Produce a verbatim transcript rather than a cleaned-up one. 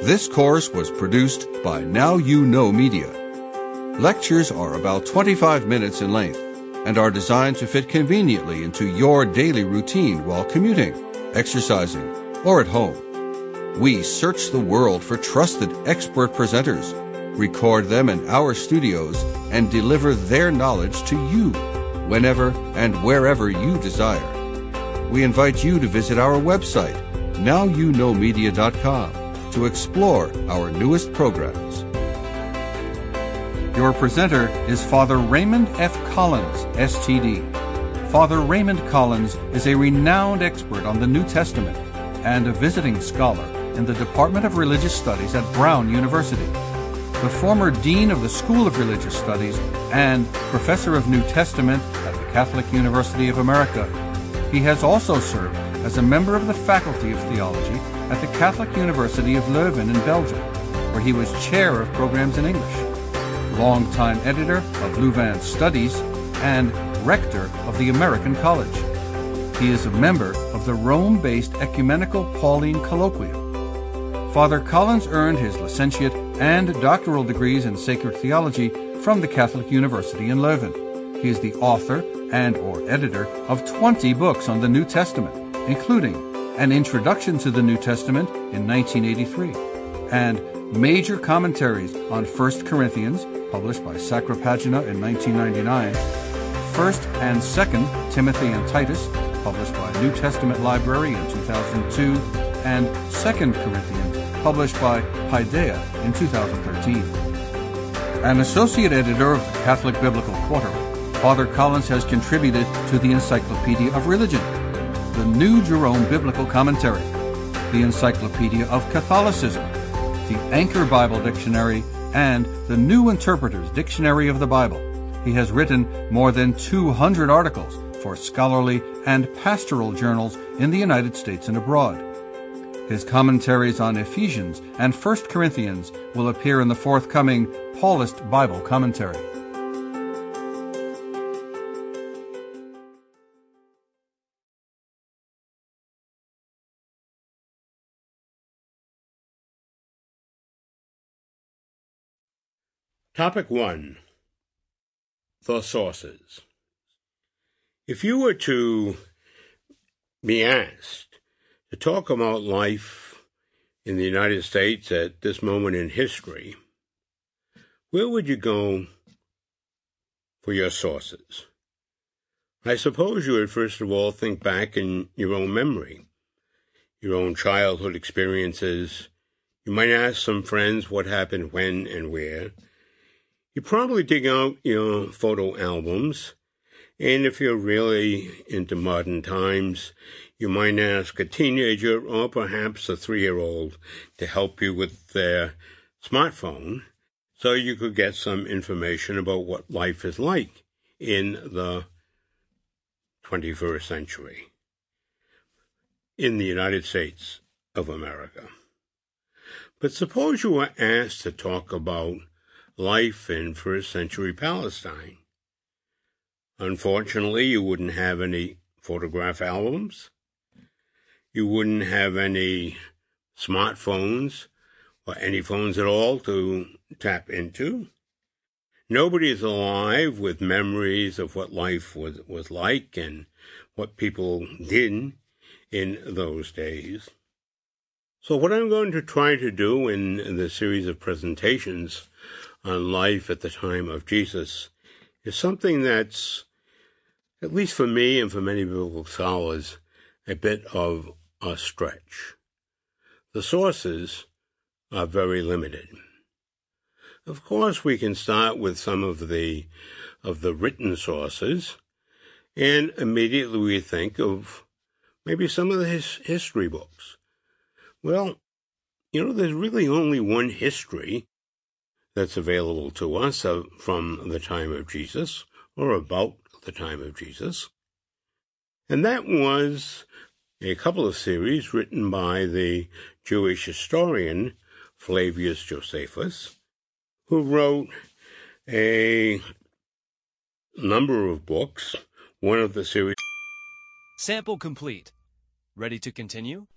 This course was produced by Now You Know Media. Lectures are about twenty-five minutes in length and are designed to fit conveniently into your daily routine while commuting, exercising, or at home. We search the world for trusted expert presenters, record them in our studios, and deliver their knowledge to you whenever and wherever you desire. We invite you to visit our website, now you know media dot com, to explore our newest programs. Your presenter is Father Raymond F. Collins, S T D. Father Raymond Collins is a renowned expert on the New Testament and a visiting scholar in the Department of Religious Studies at Brown University. The former Dean of the School of Religious Studies and Professor of New Testament at the Catholic University of America, he has also served as a member of the Faculty of Theology at the Catholic University of Leuven in Belgium, where he was chair of programs in English, longtime editor of Louvain Studies, and rector of the American College. He is a member of the Rome-based Ecumenical Pauline Colloquium. Father Collins earned his licentiate and doctoral degrees in sacred theology from the Catholic University in Leuven. He is the author and or editor of twenty books on the New Testament, including An Introduction to the New Testament in nineteen eighty-three, and major commentaries on First Corinthians, published by Sacra Pagina in nineteen ninety-nine, First and Second Timothy and Titus, published by New Testament Library in two thousand two, and Second Corinthians, published by Paideia in two thousand thirteen. An associate editor of the Catholic Biblical Quarterly, Father Collins has contributed to the Encyclopedia of Religion, the New Jerome Biblical Commentary, the Encyclopedia of Catholicism, the Anchor Bible Dictionary, and the New Interpreter's Dictionary of the Bible. He has written more than two hundred articles for scholarly and pastoral journals in the United States and abroad. His commentaries on Ephesians and First Corinthians will appear in the forthcoming Paulist Bible Commentary. Topic one. The sources. If you were to be asked to talk about life in the United States at this moment in history, where would you go for your sources? I suppose you would first of all think back in your own memory, your own childhood experiences. You might ask some friends what happened when and where. You probably dig out your photo albums, and if you're really into modern times, you might ask a teenager or perhaps a three-year-old to help you with their smartphone so you could get some information about what life is like in the twenty-first century in the United States of America. But suppose you were asked to talk about life in first century Palestine. Unfortunately, you wouldn't have any photograph albums. You wouldn't have any smartphones or any phones at all to tap into. Nobody is alive with memories of what life was, was like and what people did in those days. So what I'm going to try to do in the series of presentations on life at the time of Jesus is something that's, at least for me and for many biblical scholars, a bit of a stretch. The sources are very limited. Of course, we can start with some of the of the written sources, and immediately we think of maybe some of the his, history books. Well, you know, there's really only one history that's available to us uh, from the time of Jesus, or about the time of Jesus. And that was a couple of series written by the Jewish historian Flavius Josephus, who wrote a number of books. One of the series... Sample complete. Ready to continue?